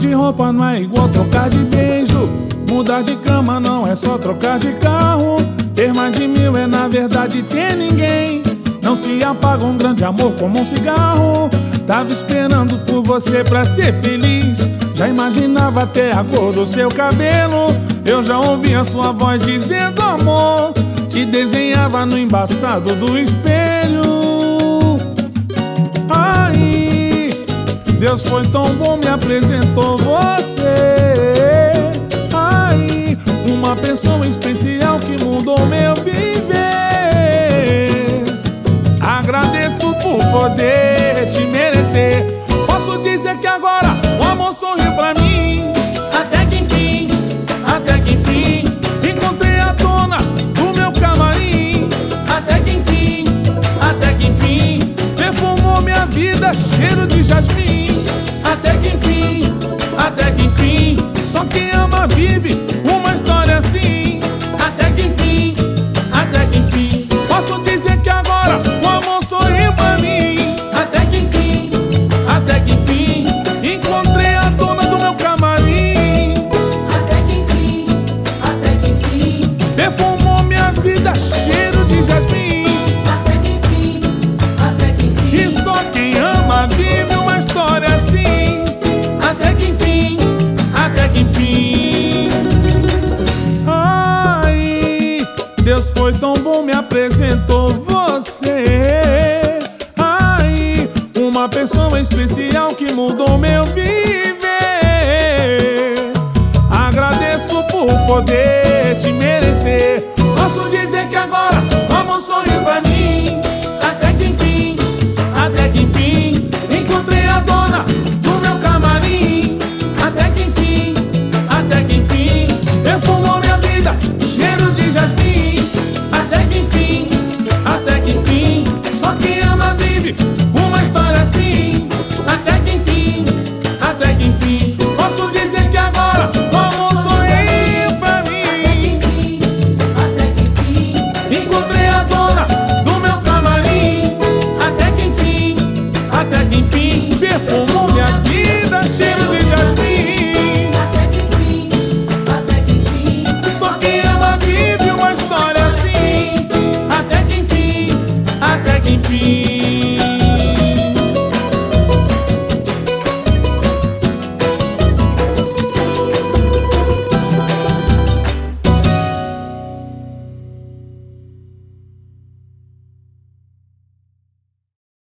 de roupa não é igual trocar de beijo. Mudar de cama não é só trocar de carro. Ter mais de 1000 é na verdade ter ninguém. Não se apaga um grande amor como um cigarro. Tava esperando por você pra ser feliz. Já imaginava até a cor do seu cabelo. Eu já ouvi a sua voz dizendo amor. Te desenhava no embaçado do espelho. Ai, Deus foi tão bom, me apresentou você. Ai, uma pessoa especial que mudou meu viver. Agradeço por poder te merecer. Posso dizer que agora o amor sorriu pra mim. Até que enfim, encontrei a dona do meu camarim. até que enfim, Perfumou minha vida, cheiro de jasmim. até que enfim, Só quem ama vive uma história assim. até que enfim. Posso dizer que agora o amor sorriu pra mim. Até que enfim, Encontrei a dona do meu camarim. até que enfim, Perfumou minha vida, cheiro de jasmim. até que enfim. E só quem ama vive uma história assim. Até que enfim. Ai, Deus foi tão bom, me apresentou você. Ai, uma pessoa especial que mudou meu viver. Agradeço por poder te merecer. Posso dizer que agora o amor sorriu pra mim.